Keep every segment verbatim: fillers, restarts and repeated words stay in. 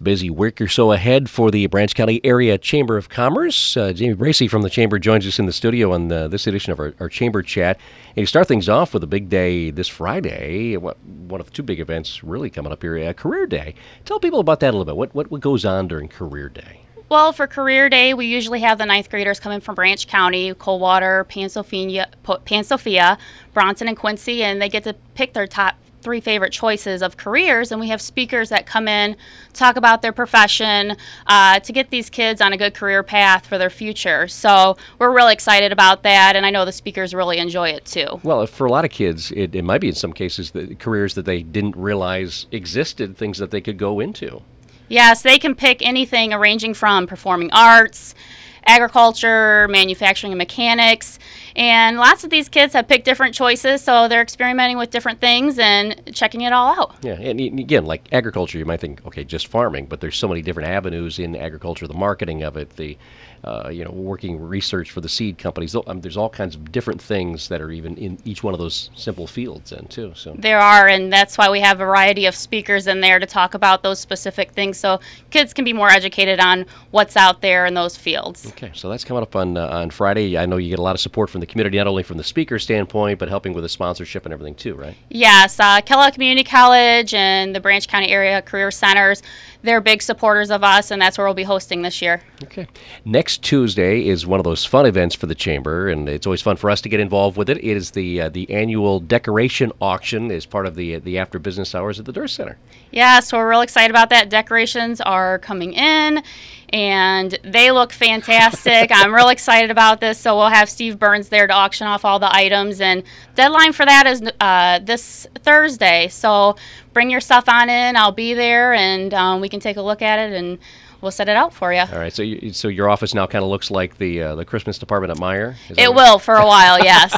Busy week or so ahead for the Branch County Area Chamber of Commerce. Uh, Jamie Bracey from the Chamber joins us in the studio on uh, this edition of our, our Chamber Chat. And you start things off with a big day this Friday, what, one of the two big events really coming up here, uh, Career Day. Tell people about that a little bit. What, what, what goes on during Career Day? Well, for Career Day, we usually have the ninth graders come in from Branch County, Coldwater, Pansylvania, Pansophia, Bronson, and Quincy, and they get to pick their top three favorite choices of careers, and we have speakers that come in, talk about their profession, uh, to get these kids on a good career path for their future. So we're really excited about that, and I know the speakers really enjoy it too. Well, for a lot of kids, it, it might be in some cases the careers that they didn't realize existed, things that they could go into. Yes, they can pick anything ranging from performing arts, agriculture, manufacturing, and mechanics. And lots of these kids have picked different choices, so they're experimenting with different things and checking it all out. Yeah, and again, like agriculture, you might think, okay, just farming, but there's so many different avenues in agriculture, the marketing of it, the uh, you know, working research for the seed companies. Um, there's all kinds of different things that are even in each one of those simple fields then, too. So there are, and that's why we have a variety of speakers in there to talk about those specific things, so kids can be more educated on what's out there in those fields. Okay, so that's coming up on uh, on Friday. I know you get a lot of support from the community, not only from the speaker standpoint, but helping with the sponsorship and everything too, right? Yes, uh, Kellogg Community College and the Branch County Area Career Centers, they're big supporters of us, and that's where we'll be hosting this year. Okay. Next Tuesday is one of those fun events for the Chamber, and it's always fun for us to get involved with it. It is the uh, the annual decoration auction as part of the the after business hours at the Durst Center. Yeah, so we're real excited about that. Decorations are coming in, and they look fantastic. I'm real excited about this. So we'll have Steve Burns there to auction off all the items, and deadline for that is uh, this Thursday. So bring your stuff on in. I'll be there, and um, we can take a look at it, and we'll set it out for you. All right. So, you, so your office now kind of looks like the uh, the Christmas department at Meijer. Is it right? will for a while, yes.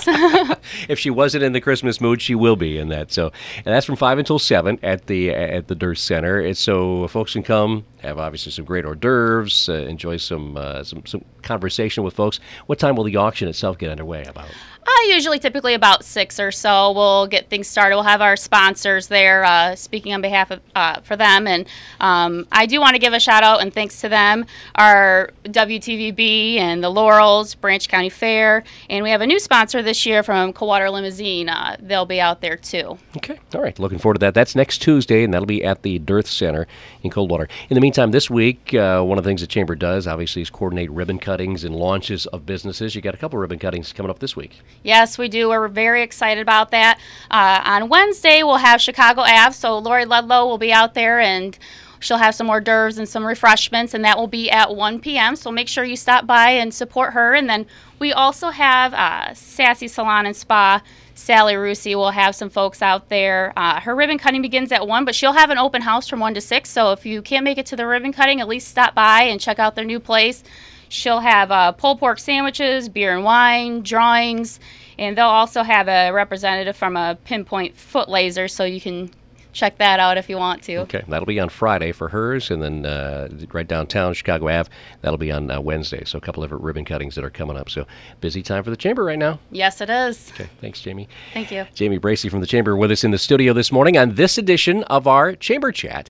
If she wasn't in the Christmas mood, she will be in that. So, and that's from five until seven at the at the Durst Center. And so folks can come, have obviously some great hors d'oeuvres, uh, enjoy some uh, some some conversation with folks. What time will the auction itself get underway? About? Uh, usually typically about six or so. We'll get things started. We'll have our sponsors there uh, speaking on behalf of uh, for them. And um, I do want to give a shout out and thanks to them, our W T V B and the Laurels, Branch County Fair. And we have a new sponsor this year from Coldwater Limousine. Uh, they'll be out there too. Okay. All right. Looking forward to that. That's next Tuesday, and that'll be at the Durst Center in Coldwater. In the meantime, this week, uh, one of the things the Chamber does, obviously, is coordinate ribbon cuttings and launches of businesses. You got a couple ribbon cuttings coming up this week. Yes, we do. We're very excited about that. Uh, on Wednesday, we'll have Chicago Ave, so Lori Ludlow will be out there, and she'll have some hors d'oeuvres and some refreshments, and that will be at one p.m., so make sure you stop by and support her. And then we also have uh, Sassy Salon and Spa. Sally Rusi will have some folks out there. Uh, her ribbon cutting begins at one, but she'll have an open house from one to six, so if you can't make it to the ribbon cutting, at least stop by and check out their new place. She'll have uh, pulled pork sandwiches, beer and wine, drawings, and they'll also have a representative from a Pinpoint Foot Laser, so you can check that out if you want to. Okay, that'll be on Friday for hers, and then uh, right downtown, Chicago Ave, that'll be on uh, Wednesday. So a couple of ribbon cuttings that are coming up. So busy time for the Chamber right now. Yes, it is. Okay, thanks, Jamie. Thank you. Jamie Bracey from the Chamber with us in the studio this morning on this edition of our Chamber Chat.